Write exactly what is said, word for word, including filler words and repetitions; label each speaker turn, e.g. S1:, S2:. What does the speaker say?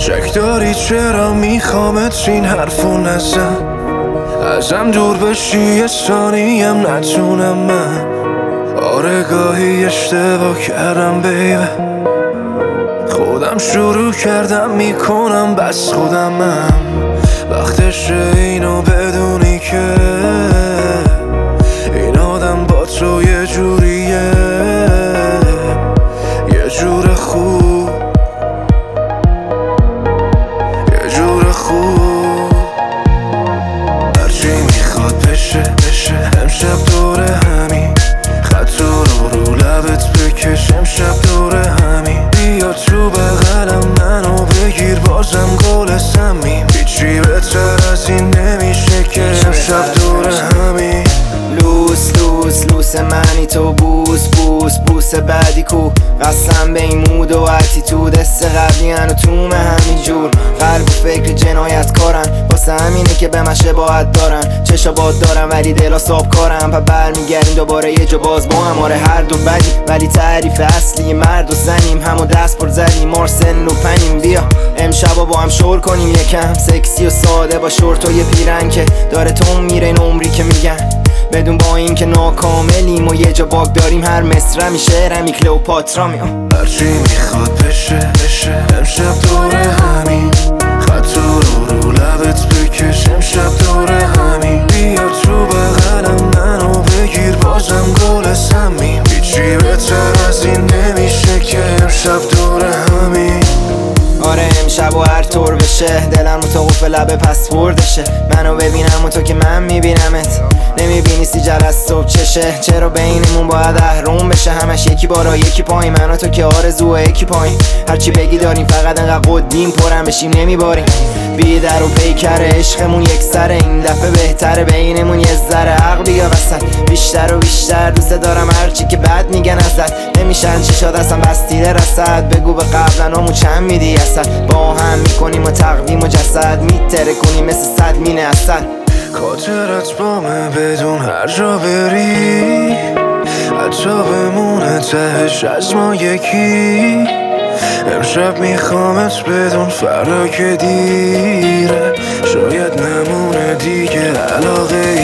S1: شک داری چرا میخوامت این حرفو نزن، ازم دور بشی یه ثانیم نتونم من. آره گاهی اشتباه کردم بیبه، خودم شروع کردم میکنم بس خودمم. وقتشه اینو بدونی که این آدم با تو یه جوریه، یه جور خوب، یه جور خوب. هرچی میخواد بشه بشه، امشب دوره همین خط رو رو لبت بکش، امشب دوره همین. بیا تو بغلم منو بگیر، بازم گل سمیم. هیچی بهتر از این نمیشه که امشب دوره همین.
S2: لوس لوس لوس منی تو، بوس بوس بوس بعدی کو. قسم به این مود و اتیتود، است قبلی هنو تومه همین جور. قلب و فکر جنایت کارن، واسه همینه که به من شباهت دارن. چشا باد دارم ولی دلا ساب کارم، پا برمیگردیم دوباره یه جا باز با هم. آره هر دو بدی ولی تعریف اصلی مرد و زنیم، همو دست پر زدیم مارسن و پنیم. بیا امشبا با هم شور کنیم یکم، سکسی و ساده با شورت و یه پیرن که داره تو میره این عمری که میگن. بدون با این که ناکاملیم و یه جا باگ داریم، هر مصرمی شعرمی کلئوپاترا میام.
S1: هرچی میخواد بشه بشه، امشب دوره همین خط رو رو لبت بکش، امشب دوره همین. بیا تو بغلم منو بگیر، بازم گل سمیم. هیچی بهتر از این نمیشه که امشب دوره همین.
S2: آره امشب و هر طور بشه، دلم رو تا قفل لبه پسوردشه. منو ببینم و تو که من میبینمت، نمیبینی سی از صبح چشه. چرا بینمون باید اهرم بشه، همش یکی بالا یکی پایین. من و تو که آرزو یکی پایین، هرچی بگی داریم فقط انقدر قدیم پرم بشیم نمیباریم. بی در و پیکر عشقمون یک سره، این دفعه بهتره بینمون یه ذره عقل بیا وسط. بیشتر و بیشتر دوست دارم هرچی که بد میگن ازت، نمیشن چی شد اصلا بستیده رسد. بگو به قبلنامو چند میدی اصلا، با هم میکنیم و تقویم و جسد میتره کنیم مثل صد مینه اصل.
S1: خاطرت بامه بدون هر جا بری، حتی بمونه تهش از ما یکی. امشب میخوامت بدون فردا که دیره، شاید نمونه دیگه علاقه